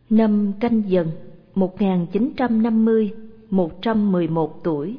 Năm Canh Dần 1950, 111 tuổi.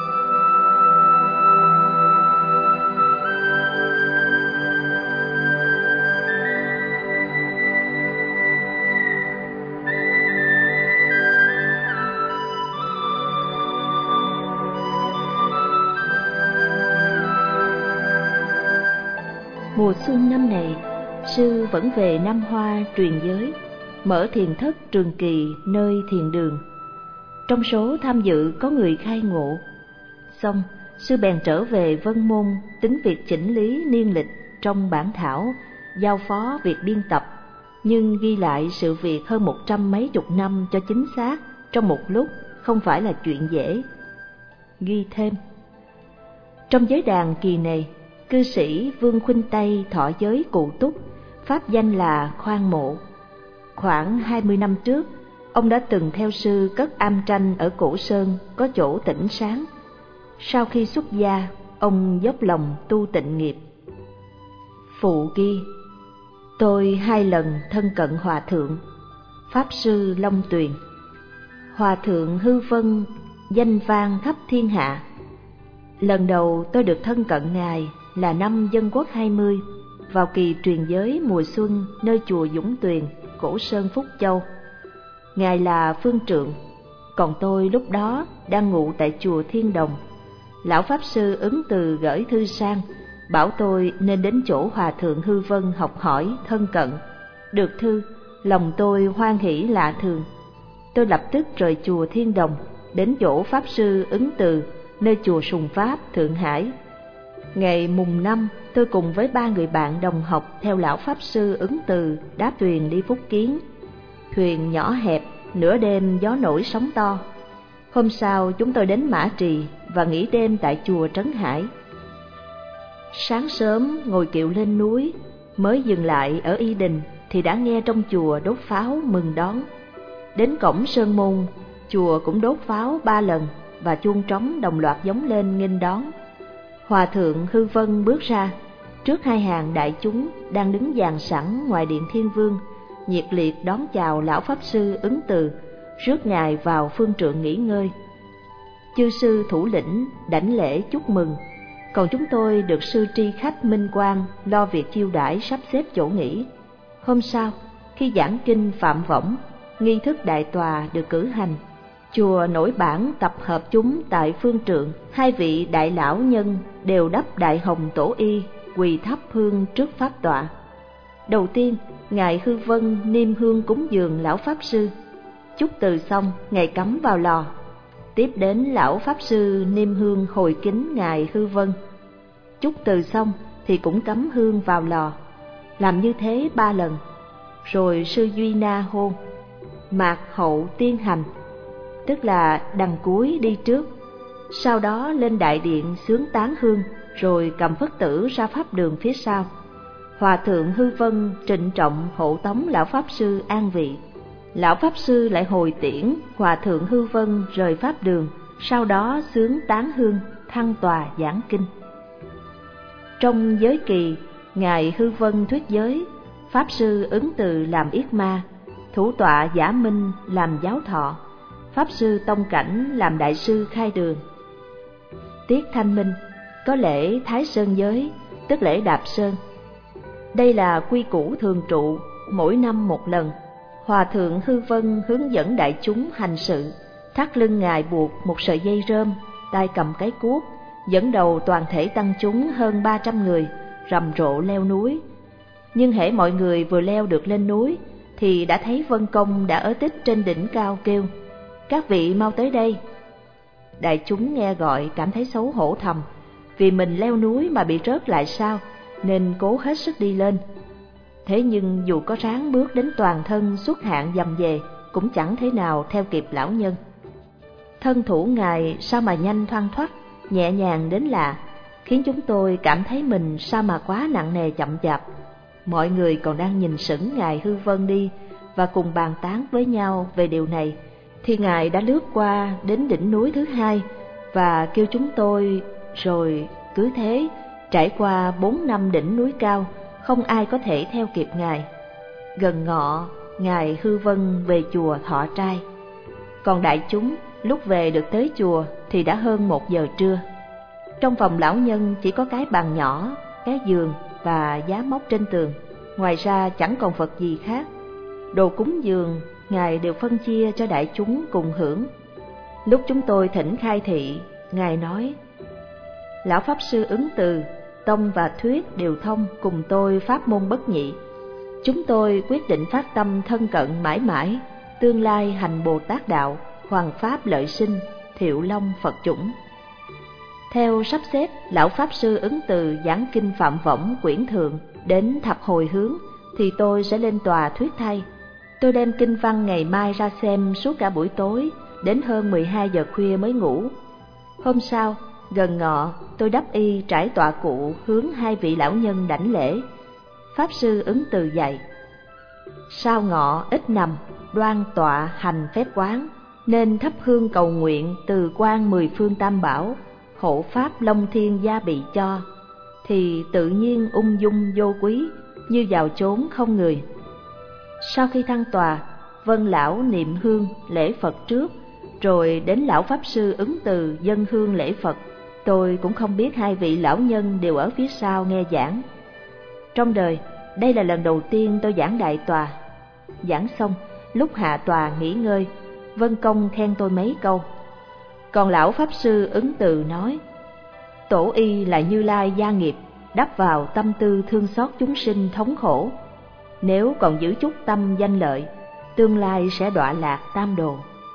Mùa xuân năm này, sư vẫn về Nam Hoa truyền giới, mở thiền thất Trường Kỳ nơi thiền đường. Trong số tham dự có người khai ngộ. Xong, sư bèn trở về Vân Môn tính việc chỉnh lý niên lịch trong bản thảo, giao phó việc biên tập, nhưng ghi lại sự việc hơn 100 mấy chục năm cho chính xác trong một lúc không phải là chuyện dễ. Ghi thêm: trong giới đàn kỳ này, cư sĩ Vương Khuynh Tây thọ giới Cụ Túc, pháp danh là Khoan Mộ. Khoảng 20 năm trước, ông đã từng theo sư cất am tranh ở Cổ Sơn có chỗ tĩnh sáng. Sau khi xuất gia, ông dốc lòng tu tịnh nghiệp. Phụ ghi: tôi 2 lần thân cận Hòa Thượng, Pháp Sư Long Tuyền. Hòa Thượng Hư Vân danh vang khắp thiên hạ. Lần đầu tôi được thân cận Ngài là năm Dân Quốc 20, vào kỳ truyền giới mùa xuân nơi chùa Dũng Tuyền, Cổ Sơn Phúc Châu. Ngài là phương trượng, còn tôi lúc đó đang ngụ tại chùa Thiên Đồng. Lão Pháp Sư Ứng Từ gửi thư sang, bảo tôi nên đến chỗ Hòa Thượng Hư Vân học hỏi thân cận. Được thư, lòng tôi hoan hỷ lạ thường. Tôi lập tức rời chùa Thiên Đồng, đến chỗ Pháp Sư Ứng Từ nơi chùa Sùng Pháp, Thượng Hải. Ngày mùng 5, tôi cùng với 3 người bạn đồng học theo lão Pháp Sư Ứng Từ đáp thuyền đi Phúc Kiến. Thuyền nhỏ hẹp, nửa đêm gió nổi sóng to. Hôm sau chúng tôi đến Mã Trì và nghỉ đêm tại chùa Trấn Hải. Sáng sớm ngồi kiệu lên núi, mới dừng lại ở Y Đình thì đã nghe trong chùa đốt pháo mừng đón. Đến cổng Sơn Môn, chùa cũng đốt pháo 3 lần và chuông trống đồng loạt gióng lên nghênh đón. Hòa Thượng Hư Vân bước ra, trước 2 hàng đại chúng đang đứng dàn sẵn ngoài điện Thiên Vương, nhiệt liệt đón chào lão Pháp Sư Ứng Từ, rước Ngài vào phương trượng nghỉ ngơi. Chư sư thủ lĩnh đảnh lễ chúc mừng, còn chúng tôi được sư tri khách Minh Quang lo việc chiêu đãi sắp xếp chỗ nghỉ. Hôm sau, khi giảng kinh Phạm Võng, nghi thức đại tòa được cử hành. Chùa nổi bản tập hợp chúng tại phương trượng, 2 vị đại lão nhân đều đắp đại hồng tổ y, quỳ thắp hương trước pháp tọa. Đầu tiên, Ngài Hư Vân niêm hương cúng dường lão Pháp Sư. Chúc từ xong, Ngài cắm vào lò. Tiếp đến lão Pháp Sư niêm hương hồi kính Ngài Hư Vân. Chúc từ xong thì cũng cắm hương vào lò. Làm như thế 3 lần. Rồi sư Duy Na hôn. Mạc hậu tiên hành, tức là đằng cuối đi trước. Sau đó lên đại điện xướng tán hương, rồi cầm phất tử ra pháp đường phía sau. Hòa Thượng Hư Vân trịnh trọng hộ tống lão Pháp Sư an vị. Lão Pháp Sư lại hồi tiễn Hòa Thượng Hư Vân rời pháp đường, sau đó xướng tán hương, thăng tòa giảng kinh. Trong giới kỳ, Ngài Hư Vân thuyết giới, Pháp Sư Ứng Từ làm yết ma, thủ tọa Giả Minh làm giáo thọ, Pháp Sư Tông Cảnh làm đại sư khai đường. Tiết Thanh Minh có lễ Thái Sơn giới, tức lễ Đạp Sơn. Đây là quy củ thường trụ, mỗi năm một lần. Hòa Thượng Hư Vân hướng dẫn đại chúng hành sự, thắt lưng Ngài buộc một sợi dây rơm, tay cầm cái cuốc, dẫn đầu toàn thể tăng chúng hơn 300 người, rầm rộ leo núi. Nhưng hễ mọi người vừa leo được lên núi, thì đã thấy Vân Công đã ở tích trên đỉnh cao kêu: các vị mau tới đây. Đại chúng nghe gọi cảm thấy xấu hổ thầm, vì mình leo núi mà bị rớt lại sao, nên cố hết sức đi lên. Thế nhưng dù có ráng bước đến toàn thân xuất hạn dầm về, cũng chẳng thể nào theo kịp lão nhân. Thân thủ Ngài sao mà nhanh thoăn thoắt, nhẹ nhàng đến lạ, khiến chúng tôi cảm thấy mình sao mà quá nặng nề chậm chạp. Mọi người còn đang nhìn sững Ngài Hư Vân đi và cùng bàn tán với nhau về điều này, thì Ngài đã lướt qua đến đỉnh núi thứ 2 và kêu chúng tôi. Rồi cứ thế trải qua 4 năm đỉnh núi cao, không ai có thể theo kịp Ngài. Gần ngọ, Ngài Hư Vân về chùa thọ trai. Còn đại chúng lúc về được tới chùa thì đã hơn 1 giờ trưa. Trong phòng lão nhân chỉ có cái bàn nhỏ, cái giường và giá móc trên tường. Ngoài ra chẳng còn vật gì khác. Đồ cúng dường Ngài đều phân chia cho đại chúng cùng hưởng. Lúc chúng tôi thỉnh khai thị, Ngài nói: Lão Pháp Sư Ứng Từ, tông và thuyết đều thông, cùng tôi pháp môn bất nhị. Chúng tôi quyết định phát tâm thân cận mãi mãi, tương lai hành Bồ Tát đạo, hoàn pháp lợi sinh, thiệu long Phật chủng. Theo sắp xếp, Lão Pháp Sư Ứng Từ giảng kinh Phạm Võng quyển thượng đến thập hồi hướng, thì tôi sẽ lên tòa thuyết thay. Tôi đem kinh văn ngày mai ra xem suốt cả buổi tối, đến hơn 12 giờ khuya mới ngủ. Hôm sau, gần ngọ, tôi đắp y trải tọa cụ hướng 2 vị lão nhân đảnh lễ. Pháp Sư Ứng Từ dạy: Sao ngọ ít nằm, đoan tọa hành phép quán, nên thắp hương cầu nguyện từ quan 10 phương tam bảo, hộ pháp long thiên gia bị cho, thì tự nhiên ung dung vô quý, như vào chốn không người. Sau khi thăng tòa, vân lão niệm hương lễ Phật trước, rồi đến Lão Pháp Sư Ứng Từ dâng hương lễ Phật. Tôi cũng không biết 2 vị lão nhân đều ở phía sau nghe giảng. Trong đời, đây là lần đầu tiên tôi giảng đại tòa. Giảng xong, lúc hạ tòa nghỉ ngơi, Vân Công khen tôi mấy câu. Còn Lão Pháp Sư Ứng Từ nói: Tổ y là Như Lai gia nghiệp, đắp vào tâm tư thương xót chúng sinh thống khổ. Nếu còn giữ chút tâm danh lợi, tương lai sẽ đọa lạc tam đồ.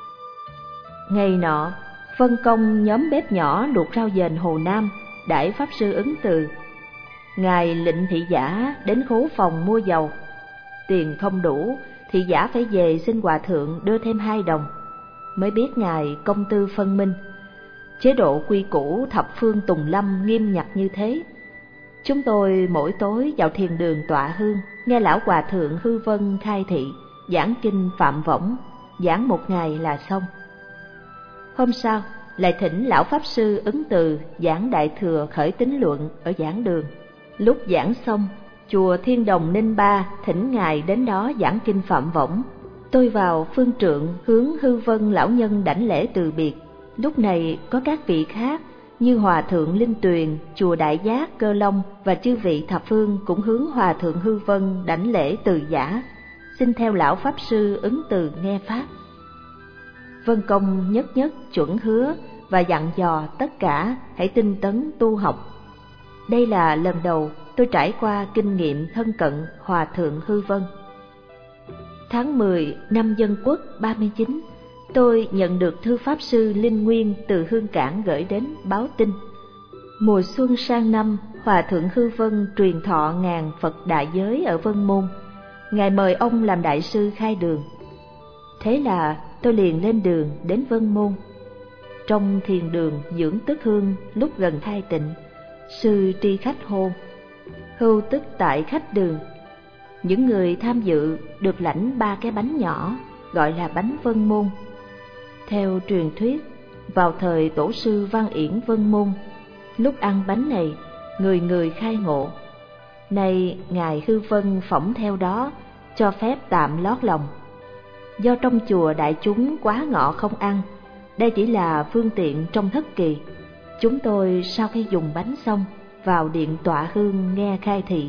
Ngày nọ, phân công nhóm bếp nhỏ luộc rau dền Hồ Nam, đãi Pháp Sư Ứng Từ. Ngài lệnh thị giả đến khố phòng mua dầu. Tiền không đủ, thị giả phải về xin hòa thượng đưa thêm 2 đồng. Mới biết Ngài công tư phân minh. Chế độ quy củ thập phương Tùng Lâm nghiêm ngặt như thế. Chúng tôi mỗi tối vào thiền đường tọa hương, nghe Lão Hòa Thượng Hư Vân khai thị, giảng kinh Phạm Võng, giảng 1 ngày là xong. Hôm sau, lại thỉnh Lão Pháp Sư Ứng Từ giảng Đại Thừa Khởi Tín Luận ở giảng đường. Lúc giảng xong, chùa Thiên Đồng Ninh Ba thỉnh Ngài đến đó giảng kinh Phạm Võng. Tôi vào phương trượng hướng Hư Vân lão nhân đảnh lễ từ biệt. Lúc này có các vị khác như Hòa Thượng Linh Tuyền, chùa Đại Giác Cơ Long và chư vị thập phương cũng hướng Hòa Thượng Hư Vân đảnh lễ từ giả, xin theo Lão Pháp Sư Ứng Từ nghe pháp. Vân Công nhất nhất chuẩn hứa và dặn dò tất cả hãy tinh tấn tu học. Đây là lần đầu tôi trải qua kinh nghiệm thân cận Hòa Thượng Hư Vân. Tháng 10 năm Dân Quốc 39, tôi nhận được thư Pháp Sư Linh Nguyên từ Hương Cảng gửi đến báo tin. Mùa xuân sang năm, Hòa Thượng Hư Vân truyền thọ ngàn Phật đại giới ở Vân Môn. Ngài mời ông làm đại sư khai đường. Thế là tôi liền lên đường đến Vân Môn. Trong thiền đường dưỡng tức hương lúc gần khai tịnh, sư tri khách hô: Hưu tức tại khách đường. Những người tham dự được lãnh 3 cái bánh nhỏ, gọi là bánh Vân Môn. Theo truyền thuyết, vào thời tổ sư Văn Yển Vân Môn, lúc ăn bánh này, người người khai ngộ. Nay Ngài Hư Vân phỏng theo đó, cho phép tạm lót lòng. Do trong chùa đại chúng quá ngọ không ăn, đây chỉ là phương tiện trong thất kỳ. Chúng tôi sau khi dùng bánh xong, vào điện tọa hương nghe khai thị.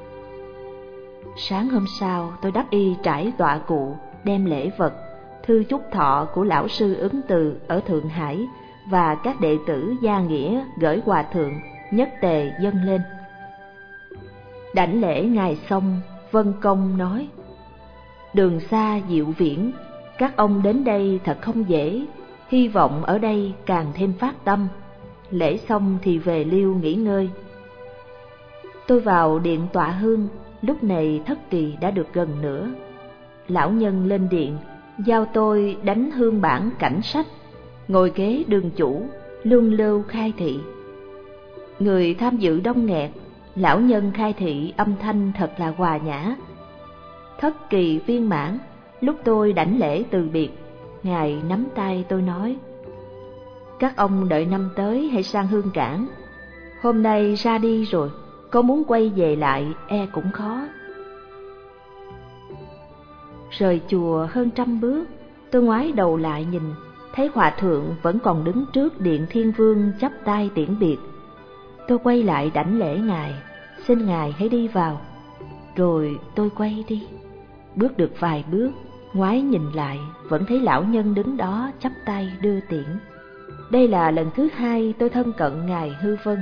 Sáng hôm sau, tôi đắp y trải tọa cụ, đem lễ vật, thư chúc thọ của Lão Sư Ứng Từ ở Thượng Hải và các đệ tử gia nghĩa gửi Hòa Thượng, nhất tề dâng lên. Đảnh lễ Ngài xong, Vân Công nói: Đường xa diệu viễn, các ông đến đây thật không dễ, hy vọng ở đây càng thêm phát tâm. Lễ xong thì về liêu nghỉ ngơi. Tôi vào điện tọa hương, lúc này thất kỳ đã được gần nửa. Lão nhân lên điện, giao tôi đánh hương bản cảnh sách, ngồi ghế đường chủ, luân lưu khai thị. Người tham dự đông nghẹt, lão nhân khai thị âm thanh thật là hòa nhã. Thất kỳ viên mãn, lúc tôi đảnh lễ từ biệt, Ngài nắm tay tôi nói: Các ông đợi năm tới hãy sang Hương Cảng. Hôm nay ra đi rồi, có muốn quay về lại e cũng khó. Rời chùa hơn 100 bước, tôi ngoái đầu lại nhìn, thấy hòa thượng vẫn còn đứng trước điện Thiên Vương chắp tay tiễn biệt. Tôi quay lại đảnh lễ ngài, xin ngài hãy đi vào. Rồi tôi quay đi. Bước được vài bước, ngoái nhìn lại, vẫn thấy lão nhân đứng đó chắp tay đưa tiễn. Đây là lần thứ 2 tôi thân cận ngài Hư Vân.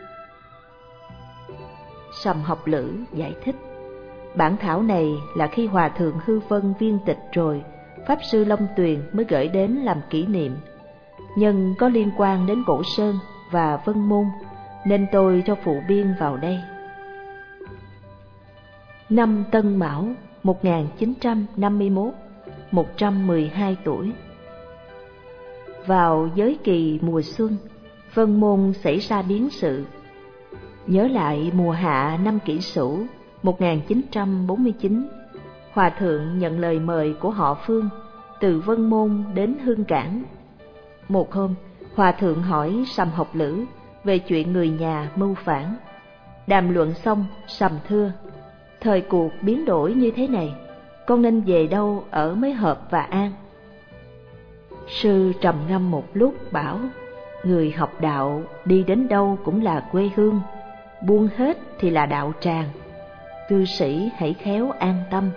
Sầm Học Lữ giải thích, bản thảo này là khi Hòa thượng Hư Vân viên tịch rồi, Pháp sư Long Tuyền mới gửi đến làm kỷ niệm. Nhân có liên quan đến Cổ Sơn và Vân Môn, nên tôi cho phụ biên vào đây. Năm Tân Mão 1951, 112 tuổi. Vào giới kỳ mùa xuân, Vân Môn xảy ra biến sự. Nhớ lại mùa hạ năm Kỷ Sửu 1949, Hòa thượng nhận lời mời của họ Phương từ Vân Môn đến Hương Cảng. Một hôm, Hòa thượng hỏi Sầm Học Lữ về chuyện người nhà mưu phản. Đàm luận xong, Sầm thưa: thời cuộc biến đổi như thế này, con nên về đâu ở mới hợp và an? Sư trầm ngâm một lúc bảo: người học đạo đi đến đâu cũng là quê hương, buông hết thì là đạo tràng, cư sĩ hãy khéo an tâm.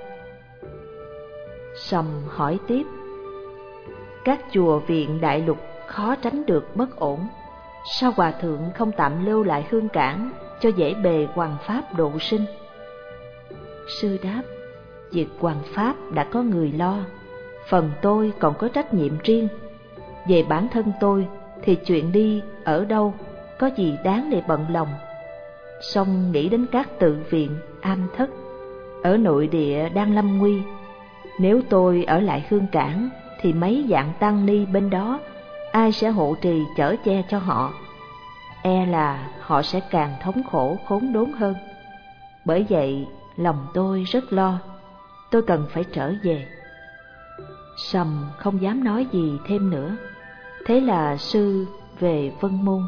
Sầm hỏi tiếp: các chùa viện đại lục khó tránh được bất ổn, sao hòa thượng không tạm lưu lại Hương Cảng cho dễ bề hoằng pháp độ sinh? Sư đáp: việc hoằng pháp đã có người lo, phần tôi còn có trách nhiệm riêng. Về bản thân tôi thì chuyện đi ở đâu có gì đáng để bận lòng. Song nghĩ đến các tự viện, am thất ở nội địa đang lâm nguy. Nếu tôi ở lại Hương Cảng thì mấy vạn tăng ni bên đó, ai sẽ hộ trì chở che cho họ? E là họ sẽ càng thống khổ khốn đốn hơn. Bởi vậy lòng tôi rất lo, tôi cần phải trở về. Sầm không dám nói gì thêm nữa. Thế là sư về Vân Môn.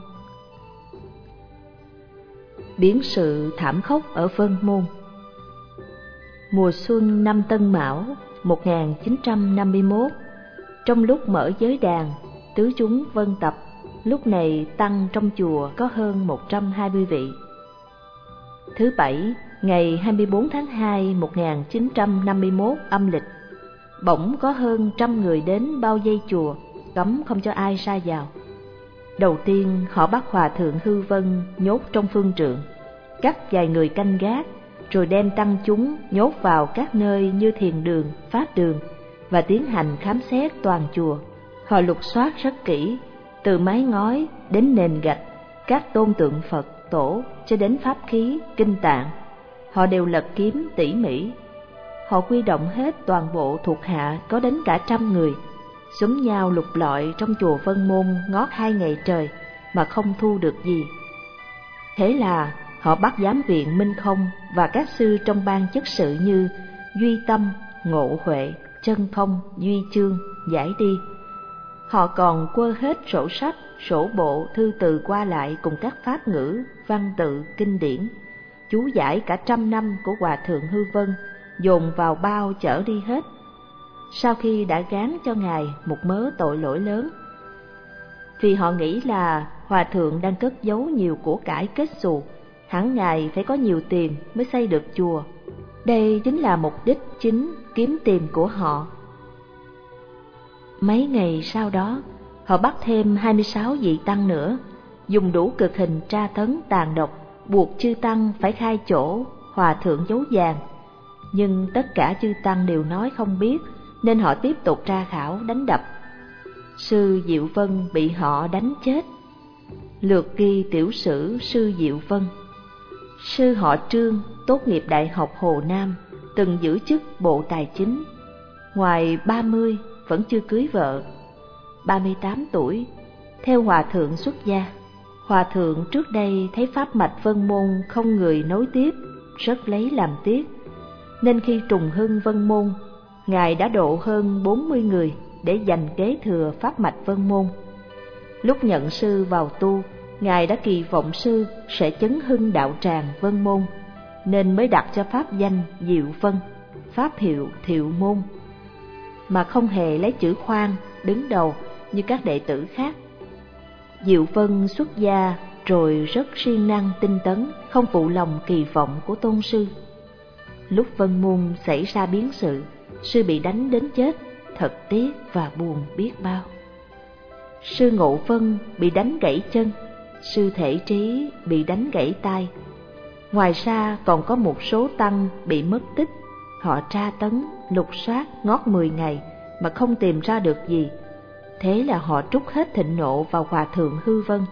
Biến sự thảm khốc ở Vân Môn. Mùa xuân năm Tân Mão 1951, trong lúc mở giới đàn, tứ chúng vân tập, lúc này tăng trong chùa có hơn 120 vị. Thứ Bảy, ngày 24 tháng 2 1951 âm lịch, bỗng có hơn 100 người đến bao vây chùa, cấm không cho ai ra vào. Đầu tiên họ bắt Hòa thượng Hư Vân nhốt trong phương trượng, cắt vài người canh gác, rồi đem tăng chúng nhốt vào các nơi như thiền đường, pháp đường và tiến hành khám xét toàn chùa. Họ lục soát rất kỹ, từ mái ngói đến nền gạch, các tôn tượng Phật, tổ cho đến pháp khí, kinh tạng. Họ đều lật kiếm tỉ mỉ. Họ quy động hết toàn bộ thuộc hạ có đến cả 100 người, xúm nhau lục lọi trong chùa Vân Môn ngót 2 ngày trời mà không thu được gì. Thế là họ bắt giám viện Minh Không và các sư trong ban chức sự như Duy Tâm, Ngộ Huệ, Chân Thông, Duy Chương giải đi. Họ còn quơ hết sổ sách, sổ bộ, thư từ qua lại cùng các pháp ngữ, văn tự, kinh điển, chú giải cả 100 năm của Hòa thượng Hư Vân, dồn vào bao chở đi hết. Sau khi đã gán cho ngài một mớ tội lỗi lớn, vì họ nghĩ là Hòa thượng đang cất giấu nhiều của cải kết xù, hẳn ngài phải có nhiều tiền mới xây được chùa. Đây chính là mục đích chính kiếm tiền của họ. Mấy ngày sau đó, họ bắt thêm 26 vị tăng nữa, dùng đủ cực hình tra tấn tàn độc, buộc chư tăng phải khai chỗ Hòa thượng giấu vàng. Nhưng tất cả chư tăng đều nói không biết, nên họ tiếp tục tra khảo đánh đập. Sư Diệu Vân bị họ đánh chết. Lược ghi tiểu sử sư Diệu Vân. Sư họ Trương tốt nghiệp Đại học Hồ Nam, từng giữ chức Bộ Tài chính. Ngoài 30 vẫn chưa cưới vợ. 38 tuổi, theo Hòa thượng xuất gia. Hòa thượng trước đây thấy pháp mạch Vân Môn không người nối tiếp, rất lấy làm tiếc, nên khi trùng hưng Vân Môn, ngài đã độ hơn 40 người để giành kế thừa pháp mạch Vân Môn. Lúc nhận sư vào tu, ngài đã kỳ vọng sư sẽ chấn hưng đạo tràng Vân Môn, nên mới đặt cho pháp danh Diệu Vân. pháp hiệu Thiệu Môn, mà không hề lấy chữ khoan đứng đầu như các đệ tử khác. Diệu Vân xuất gia rồi rất siêng năng tinh tấn, không phụ lòng kỳ vọng của tôn sư. Lúc Vân Môn xảy ra biến sự, sư bị đánh đến chết, thật tiếc và buồn biết bao. Sư Ngộ Vân bị đánh gãy chân, sư Thể Trí bị đánh gãy tay. Ngoài ra còn có một số tăng bị mất tích, họ tra tấn, lục soát ngót 10 ngày mà không tìm ra được gì. Thế là họ trút hết thịnh nộ vào Hòa thượng Hư Vân.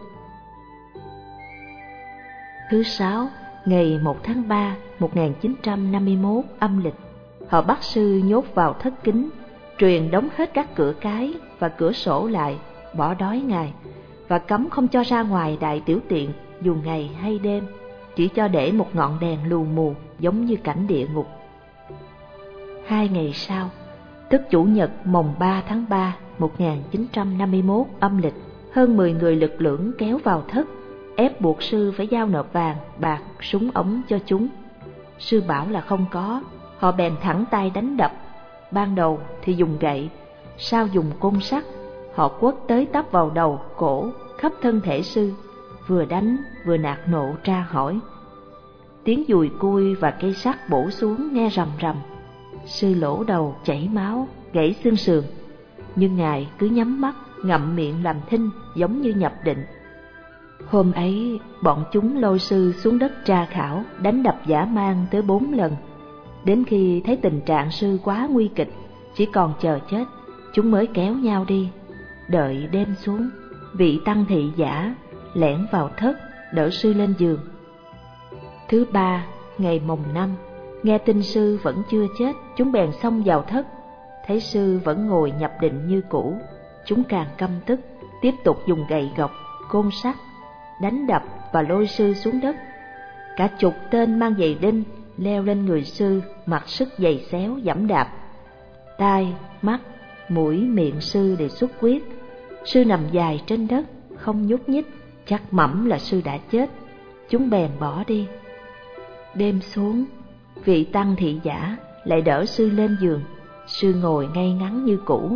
Thứ 6, ngày 1 tháng 3, 1951 âm lịch, họ bắt sư nhốt vào thất kính, truyền đóng hết các cửa cái và cửa sổ lại, bỏ đói Ngài, và cấm không cho ra ngoài đại tiểu tiện dù ngày hay đêm, chỉ cho để một ngọn đèn lù mù giống như cảnh địa ngục. 2 ngày sau, tức Chủ nhật mồng 3 tháng 3, 1951 âm lịch, hơn 10 người lực lưỡng kéo vào thất, ép buộc sư phải giao nộp vàng, bạc, súng ống cho chúng. Sư bảo là không có, họ bèn thẳng tay đánh đập. Ban đầu thì dùng gậy, sau dùng côn sắt, họ quất tới tấp vào đầu, cổ, khắp thân thể sư, vừa đánh vừa nạt nộ tra hỏi. Tiếng dùi cui và cây sắt bổ xuống nghe rầm rầm. Sư lỗ đầu chảy máu, gãy xương sườn, nhưng Ngài cứ nhắm mắt, ngậm miệng làm thinh giống như nhập định. Hôm ấy, bọn chúng lôi sư xuống đất tra khảo, đánh đập dã man tới 4 lần. Đến khi thấy tình trạng sư quá nguy kịch, chỉ còn chờ chết, chúng mới kéo nhau đi. Đợi đêm xuống, vị tăng thị giả lẻn vào thất đỡ sư lên giường. Thứ 3, ngày mồng 5, nghe tin sư vẫn chưa chết, chúng bèn xông vào thất. Thấy sư vẫn ngồi nhập định như cũ, chúng càng căm tức, tiếp tục dùng gậy gộc, côn sắt đánh đập và lôi sư xuống đất. Cả chục tên mang giày đinh leo lên người sư, mặc sức giày xéo giẫm đạp. Tai, mắt, mũi, miệng sư đều xuất huyết. Sư nằm dài trên đất, không nhúc nhích, chắc mẩm là sư đã chết. Chúng bèn bỏ đi. Đêm xuống, vị tăng thị giả lại đỡ sư lên giường. Sư ngồi ngay ngắn như cũ.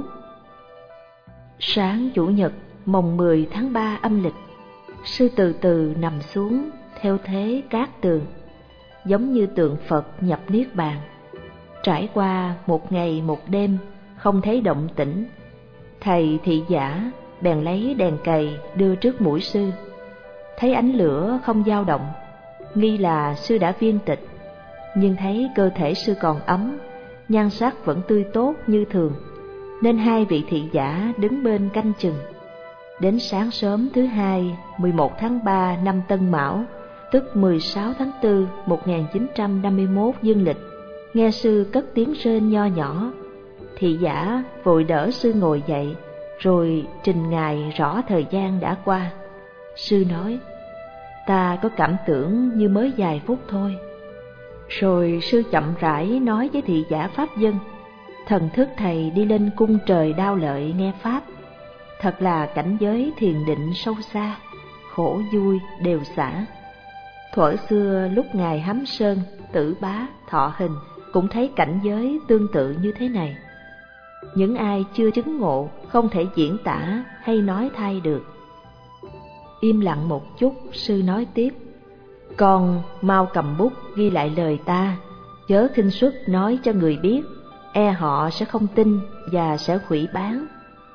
Sáng Chủ nhật mồng 10 tháng 3 âm lịch, sư từ từ nằm xuống theo thế cát tường, giống như tượng Phật nhập niết bàn. Trải qua 1 ngày 1 đêm không thấy động tĩnh, thầy thị giả bèn lấy đèn cày đưa trước mũi sư. Thấy ánh lửa không dao động, nghi là sư đã viên tịch, nhưng thấy cơ thể sư còn ấm, nhan sắc vẫn tươi tốt như thường, nên 2 vị thị giả đứng bên canh chừng. Đến sáng sớm thứ 2, 11 tháng 3 năm Tân Mão, tức 16 tháng 4, 1951 dương lịch, nghe sư cất tiếng rên nho nhỏ. Thị giả vội đỡ sư ngồi dậy, rồi trình Ngài rõ thời gian đã qua. Sư nói, ta có cảm tưởng như mới vài phút thôi. Rồi sư chậm rãi nói với thị giả pháp dân, thần thức thầy đi lên cung trời Đao Lợi nghe pháp. Thật là cảnh giới thiền định sâu xa, khổ vui đều xả. Thuở xưa lúc Ngài Hám Sơn, Tử Bá, Thọ Hình cũng thấy cảnh giới tương tự như thế này. Những ai chưa chứng ngộ không thể diễn tả hay nói thay được. Im lặng một chút, sư nói tiếp, con mau cầm bút ghi lại lời ta, chớ khinh suất nói cho người biết, e họ sẽ không tin và sẽ hủy bán.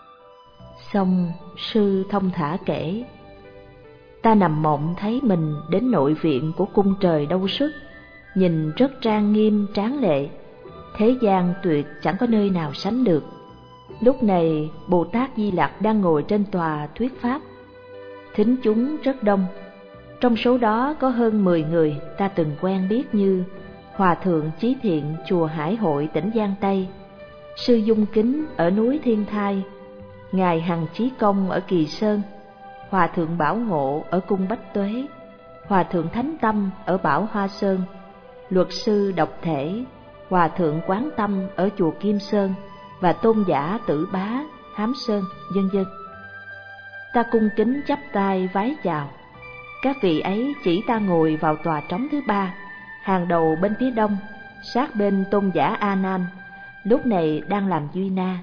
Xong sư thông thả kể, ta nằm mộng thấy mình đến nội viện của cung trời Đâu Xuất, nhìn rất trang nghiêm tráng lệ, thế gian tuyệt chẳng có nơi nào sánh được. Lúc này Bồ Tát Di Lặc đang ngồi trên tòa thuyết pháp, thính chúng rất đông. Trong số đó có hơn 10 người ta từng quen biết như Hòa thượng Chí Thiện chùa Hải Hội tỉnh Giang Tây, sư Dung Kính ở núi Thiên Thai, ngài Hằng Chí Công ở Kỳ Sơn, Hòa thượng Bảo Ngộ ở cung Bách Tuế, Hòa thượng Thánh Tâm ở Bảo Hoa Sơn, luật sư Độc Thể, Hòa thượng Quán Tâm ở chùa Kim Sơn và tôn giả Tử Bá, Hám Sơn, vân vân. Ta cung kính chắp tay vái chào. Các vị ấy chỉ ta ngồi vào tòa trống thứ 3, hàng đầu bên phía đông, sát bên tôn giả A Nan, lúc này đang làm duy na.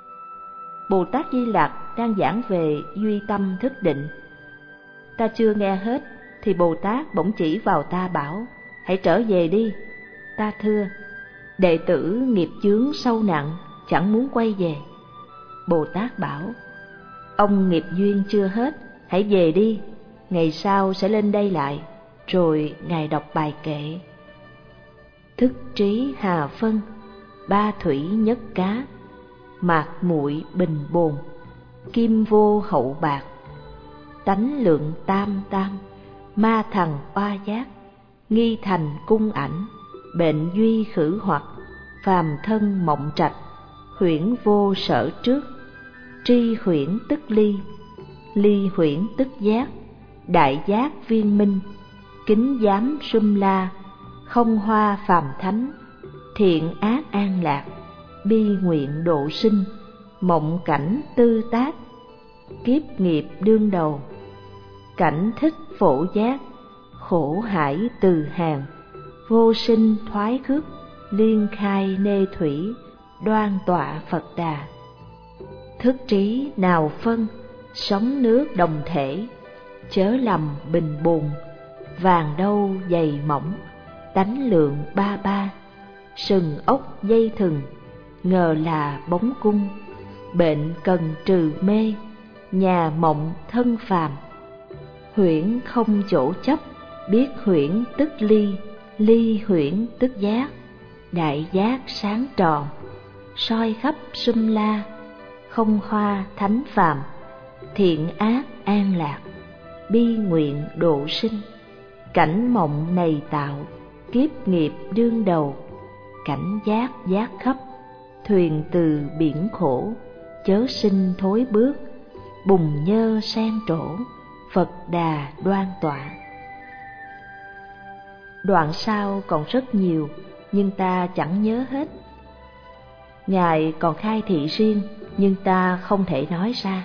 Bồ Tát Di Lặc đang giảng về duy tâm thức định. Ta chưa nghe hết thì Bồ Tát bỗng chỉ vào ta bảo: hãy trở về đi. Ta thưa: đệ tử nghiệp chướng sâu nặng, chẳng muốn quay về. Bồ Tát bảo: ông nghiệp duyên chưa hết, hãy về đi, ngày sau sẽ lên đây lại. Rồi Ngài đọc bài kệ: thức trí hà phân, ba thủy nhất cá, mạc muội bình bồn, kim vô hậu bạc, tánh lượng tam tam, ma thần oa giác, nghi thành cung ảnh, bệnh duy khử hoặc, phàm thân mộng trạch, huyễn vô sở trước, tri huyễn tức ly, ly huyễn tức giác, đại giác viên minh, kính giám sum la, không hoa phàm thánh, thiện ác an lạc, bi nguyện độ sinh, mộng cảnh tư tác, kiếp nghiệp đương đầu, cảnh thích phổ giác, khổ hải từ hàng, vô sinh thoái khước, liên khai nê thủy, đoan tọa Phật Đà. Thức trí nào phân, sóng nước đồng thể, chớ lầm bình bồn, vàng đâu dày mỏng, tánh lượng ba ba, sừng ốc dây thừng, ngờ là bóng cung, bệnh cần trừ mê, nhà mộng thân phàm, huyễn không chỗ chấp, biết huyễn tức ly, ly huyễn tức giác, đại giác sáng tròn, soi khắp sum la, không hoa thánh phàm, thiện ác an lạc, bi nguyện độ sinh, cảnh mộng này tạo, kiếp nghiệp đương đầu, cảnh giác giác khắp, thuyền từ biển khổ, chớ sinh thối bước, bùng nhơ sen trổ, Phật Đà đoan tọa. Đoạn sau còn rất nhiều, nhưng ta chẳng nhớ hết. Ngài còn khai thị riêng, nhưng ta không thể nói ra.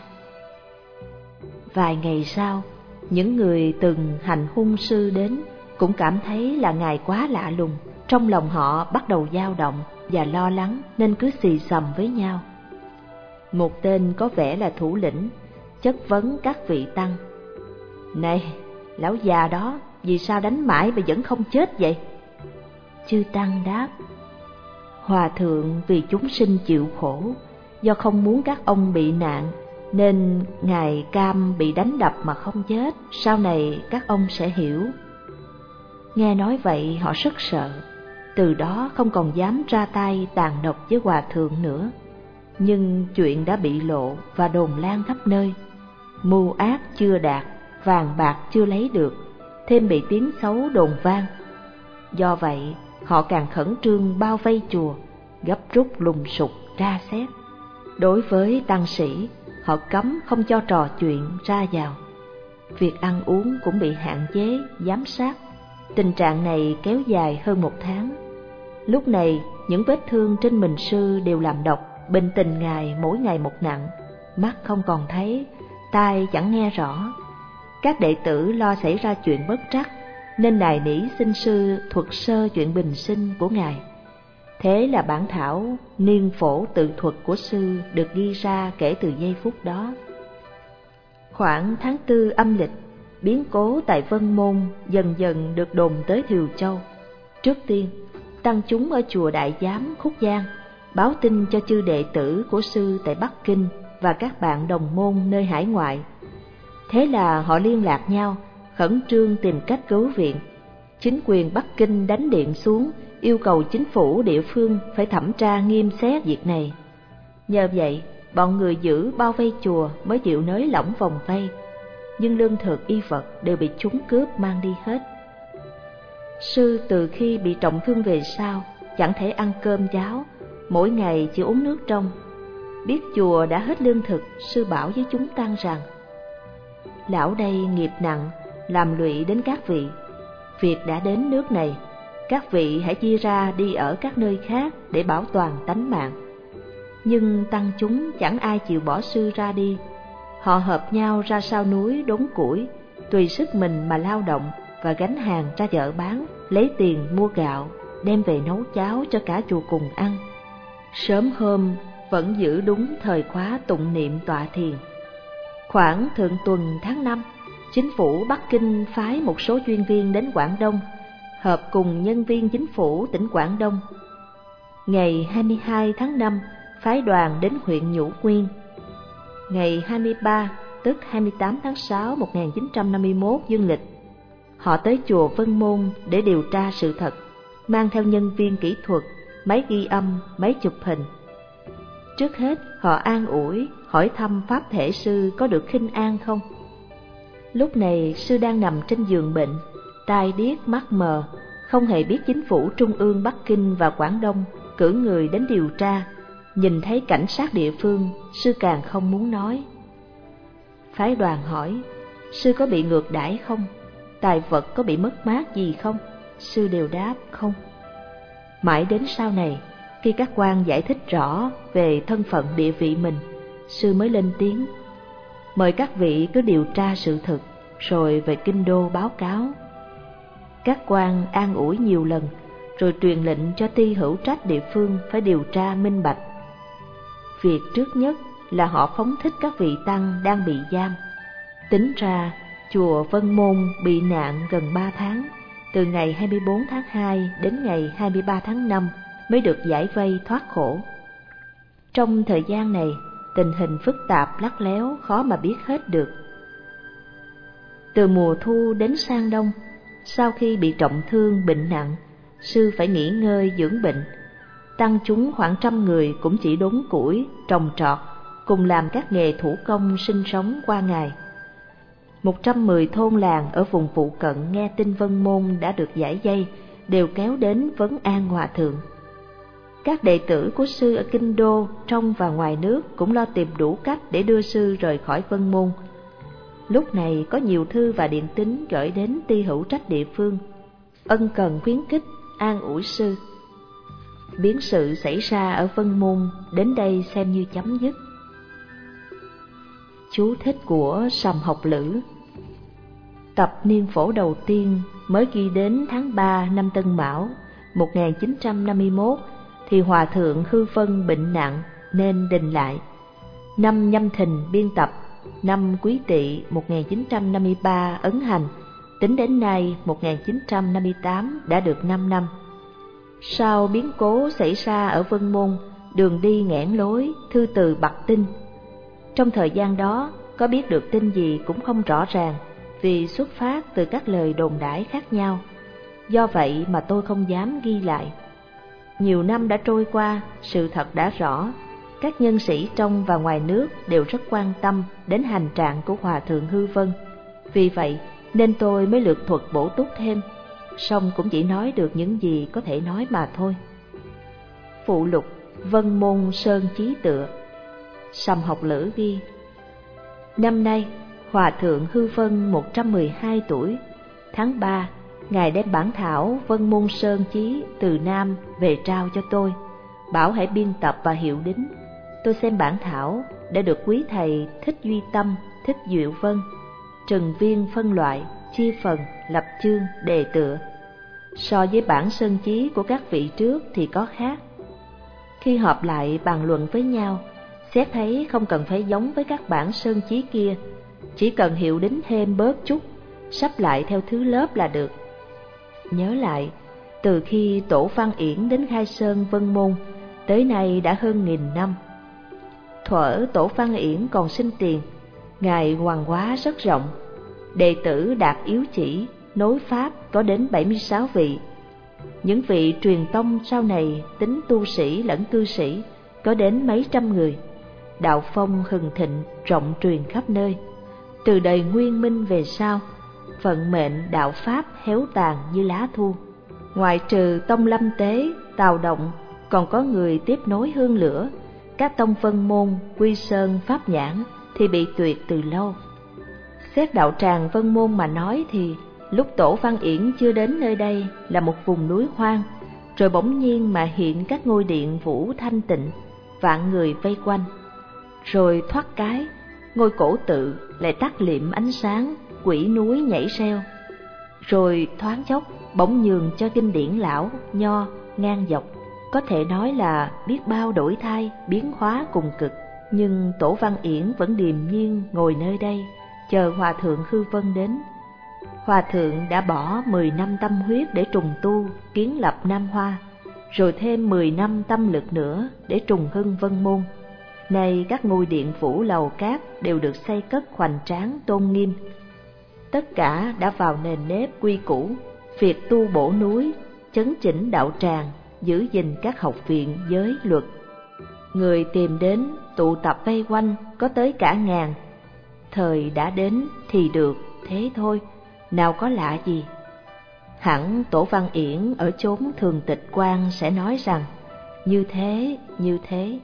Vài ngày sau, những người từng hành hung sư đến cũng cảm thấy là Ngài quá lạ lùng. Trong lòng họ bắt đầu dao động và lo lắng nên cứ xì xầm với nhau. Một tên có vẻ là thủ lĩnh chất vấn các vị tăng: này, lão già đó vì sao đánh mãi mà vẫn không chết vậy? Chư tăng đáp: hòa thượng vì chúng sinh chịu khổ, do không muốn các ông bị nạn nên Ngài cam bị đánh đập mà không chết, sau này các ông sẽ hiểu. Nghe nói vậy họ rất sợ, từ đó không còn dám ra tay tàn độc với hòa thượng nữa. Nhưng chuyện đã bị lộ và đồn lan khắp nơi, mưu ác chưa đạt, vàng bạc chưa lấy được, thêm bị tiếng xấu đồn vang. Do vậy họ càng khẩn trương bao vây chùa, gấp rút lùng sục tra xét. Đối với tăng sĩ, họ cấm không cho trò chuyện ra vào. Việc ăn uống cũng bị hạn chế, giám sát. Tình trạng này kéo dài hơn 1 tháng. Lúc này, những vết thương trên mình sư đều làm độc, bệnh tình Ngài mỗi ngày một nặng, mắt không còn thấy, tai chẳng nghe rõ. Các đệ tử lo xảy ra chuyện bất trắc, nên nài nỉ xin sư thuật sơ chuyện bình sinh của Ngài. Thế là bản thảo Niên Phổ Tự Thuật của sư được ghi ra kể từ giây phút đó. Khoảng tháng 4 âm lịch, biến cố tại Vân Môn dần dần được đồn tới Thiều Châu. Trước tiên, tăng chúng ở chùa Đại Giám Khúc Giang báo tin cho chư đệ tử của sư tại Bắc Kinh và các bạn đồng môn nơi hải ngoại. Thế là họ liên lạc nhau, khẩn trương tìm cách cứu viện. Chính quyền Bắc Kinh đánh điện xuống, yêu cầu chính phủ địa phương phải thẩm tra nghiêm xét việc này. Nhờ vậy, bọn người giữ bao vây chùa mới chịu nới lỏng vòng vây, nhưng lương thực y vật đều bị chúng cướp mang đi hết. Sư từ khi bị trọng thương về sau, chẳng thể ăn cơm cháo, mỗi ngày chỉ uống nước trong. Biết chùa đã hết lương thực, sư bảo với chúng tăng rằng: lão đây nghiệp nặng, làm lụy đến các vị. Việc đã đến nước này, các vị hãy chia ra đi ở các nơi khác để bảo toàn tánh mạng. Nhưng tăng chúng chẳng ai chịu bỏ sư ra đi. Họ hợp nhau ra sau núi đốn củi, tùy sức mình mà lao động và gánh hàng ra chợ bán, lấy tiền mua gạo, đem về nấu cháo cho cả chùa cùng ăn. Sớm hôm vẫn giữ đúng thời khóa tụng niệm tọa thiền. Khoảng thượng tuần tháng 5, chính phủ Bắc Kinh phái một số chuyên viên đến Quảng Đông, họp cùng nhân viên chính phủ tỉnh Quảng Đông. Ngày 22 tháng 5, phái đoàn đến huyện Nhũ Quyên. Ngày 23, tức 28 tháng 6 1951 dương lịch, họ tới chùa Vân Môn để điều tra sự thật, mang theo nhân viên kỹ thuật, máy ghi âm, máy chụp hình. Trước hết, họ an ủi, hỏi thăm Pháp Thể Sư có được khinh an không. Lúc này, sư đang nằm trên giường bệnh, tai điếc mắt mờ, không hề biết chính phủ Trung ương Bắc Kinh và Quảng Đông cử người đến điều tra. Nhìn thấy cảnh sát địa phương, sư càng không muốn nói. Phái đoàn hỏi, sư có bị ngược đãi không? Tài vật có bị mất mát gì không? Sư đều đáp không. Mãi đến sau này, khi các quan giải thích rõ về thân phận địa vị mình, sư mới lên tiếng, mời các vị cứ điều tra sự thực, rồi về kinh đô báo cáo. Các quan an ủi nhiều lần, rồi truyền lệnh cho ty hữu trách địa phương phải điều tra minh bạch. Việc trước nhất là họ phóng thích các vị tăng đang bị giam. Tính ra, chùa Vân Môn bị nạn gần 3 tháng, từ ngày 24 tháng 2 đến ngày 23 tháng 5 mới được giải vây thoát khổ. Trong thời gian này, tình hình phức tạp lắt léo khó mà biết hết được. Từ mùa thu đến sang đông, sau khi bị trọng thương bệnh nặng, sư phải nghỉ ngơi dưỡng bệnh. Tăng chúng khoảng 100 người cũng chỉ đốn củi, trồng trọt, cùng làm các nghề thủ công sinh sống qua ngày. 110 thôn làng ở vùng phụ cận nghe tin Vân Môn đã được giải vây, đều kéo đến vấn an hòa thượng. Các đệ tử của sư ở kinh đô, trong và ngoài nước cũng lo tìm đủ cách để đưa sư rời khỏi Vân Môn. Lúc này có nhiều thư và điện tín gửi đến ty hữu trách địa phương, ân cần khuyến khích, an ủi sư. Biến sự xảy ra ở Vân Môn đến đây xem như chấm dứt. Chú thích của Sầm Học Lữ. Tập niên phổ đầu tiên mới ghi đến tháng 3 năm Tân Mão 1951 thì Hòa thượng Hư Vân bệnh nặng nên đình lại. Năm Nhâm Thìn biên tập, năm Quý Tỵ 1953 ấn hành, tính đến nay 1958 đã được 5 năm. Sau biến cố xảy ra ở Vân Môn, đường đi nghẽn lối, thư từ bặt tinh. Trong thời gian đó, có biết được tin gì cũng không rõ ràng, vì xuất phát từ các lời đồn đãi khác nhau. Do vậy mà tôi không dám ghi lại. Nhiều năm đã trôi qua, sự thật đã rõ. Các nhân sĩ trong và ngoài nước đều rất quan tâm đến hành trạng của Hòa thượng Hư Vân. Vì vậy nên tôi mới lược thuật bổ túc thêm, song cũng chỉ nói được những gì có thể nói mà thôi. Phụ lục Vân Môn Sơn Chí Tựa. Sầm Học Lữ ghi: năm nay Hòa thượng Hư Vân 112 tuổi. Tháng 3, Ngài đem bản thảo Vân Môn Sơn Chí từ Nam về trao cho tôi, bảo hãy biên tập và hiệu đính. Tôi xem bản thảo đã được quý thầy Thích Duy Tâm, Thích Diệu Vân, Trần Viên phân loại, chia phần, lập chương, đề tựa. So với bản sơn chí của các vị trước thì có khác. Khi họp lại bàn luận với nhau, xét thấy không cần phải giống với các bản sơn chí kia, chỉ cần hiệu đính thêm bớt chút, sắp lại theo thứ lớp là được. Nhớ lại, từ khi Tổ Văn Yển đến khai sơn Vân Môn, tới nay đã hơn 1000 năm. Thuở Tổ Văn Yển còn sinh tiền, Ngài hoằng hóa rất rộng, đệ tử đạt yếu chỉ, nối Pháp có đến 76 vị. Những vị truyền tông sau này tính tu sĩ lẫn cư sĩ có đến mấy trăm người. Đạo phong hừng thịnh, rộng truyền khắp nơi. Từ đời Nguyên Minh về sau, vận mệnh đạo Pháp héo tàn như lá thu. Ngoại trừ tông Lâm Tế, Tào Động, còn có người tiếp nối hương lửa. Các tông Vân Môn, Quy Sơn, Pháp Nhãn thì bị tuyệt từ lâu. Xét đạo tràng Vân Môn mà nói thì lúc Tổ Văn Yển chưa đến nơi đây là một vùng núi hoang, rồi bỗng nhiên mà hiện các ngôi điện vũ thanh tịnh, vạn người vây quanh. Rồi thoát cái, ngôi cổ tự lại tắt liệm ánh sáng, quỷ núi nhảy reo. Rồi thoáng chốc, bỗng nhường cho kinh điển lão Nho ngang dọc, có thể nói là biết bao đổi thay, biến hóa cùng cực. Nhưng Tổ Văn Yển vẫn điềm nhiên ngồi nơi đây, chờ Hòa Thượng Hư Vân đến. Hòa Thượng đã bỏ 10 năm tâm huyết để trùng tu, kiến lập Nam Hoa, rồi thêm 10 năm tâm lực nữa để trùng hưng Vân Môn. Nay các ngôi điện phủ lầu cát đều được xây cất hoành tráng tôn nghiêm. Tất cả đã vào nền nếp quy củ, việc tu bổ núi, chấn chỉnh đạo tràng, giữ gìn các học viện giới luật. Người tìm đến tụ tập vây quanh có tới cả ngàn. Thời đã đến thì được, thế thôi, nào có lạ gì. Hẳn Tổ Văn Yển ở chốn Thường Tịch Quan sẽ nói rằng như thế, như thế.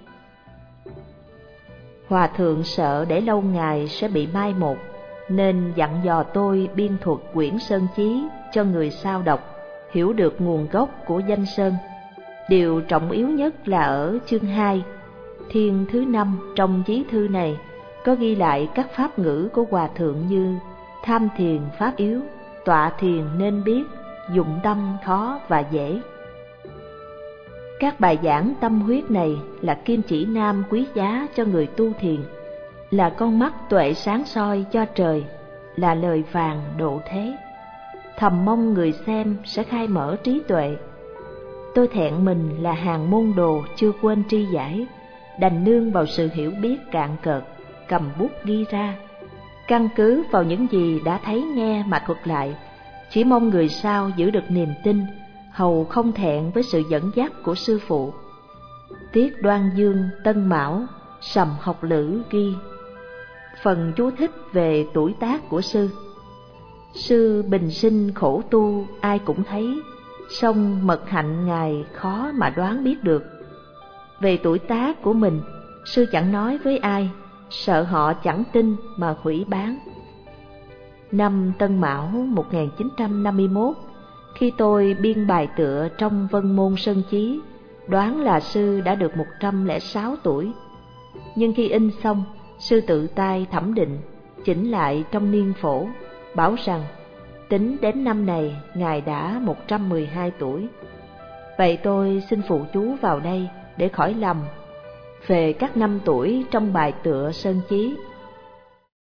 Hòa Thượng sợ để lâu ngày sẽ bị mai một, nên dặn dò tôi biên thuật quyển Sơn Chí cho người sau đọc, hiểu được nguồn gốc của danh sơn. Điều trọng yếu nhất là ở chương 2, thiên thứ 5 trong chí thư này có ghi lại các pháp ngữ của Hòa Thượng như tham thiền pháp yếu, tọa thiền nên biết, dụng tâm khó và dễ. Các bài giảng tâm huyết này là kim chỉ nam quý giá cho người tu thiền, là con mắt tuệ sáng soi cho trời, là lời vàng độ thế. Thầm mong người xem sẽ khai mở trí tuệ. Tôi thẹn mình là hàng môn đồ chưa quên tri giải, đành nương vào sự hiểu biết cạn cợt, cầm bút ghi ra, căn cứ vào những gì đã thấy nghe mà thuật lại, chỉ mong người sau giữ được niềm tin, hầu không thẹn với sự dẫn dắt của sư phụ. Tiết Đoan Dương Tân Mão Sầm Học Lữ ghi phần chú thích về tuổi tác của sư. Sư bình sinh khổ tu ai cũng thấy, song mật hạnh Ngài khó mà đoán biết được. Về tuổi tác của mình, sư chẳng nói với ai, sợ họ chẳng tin mà hủy bán. Năm Tân Mão 1951, khi tôi biên bài tựa trong Vân Môn Sơn Chí, đoán là sư đã được 106 tuổi. Nhưng khi in xong, sư tự tay thẩm định, chỉnh lại trong niên phổ, bảo rằng tính đến năm này Ngài đã 112 tuổi. Vậy tôi xin phụ chú vào đây để khỏi lầm về các năm tuổi trong bài tựa Sơn Chí.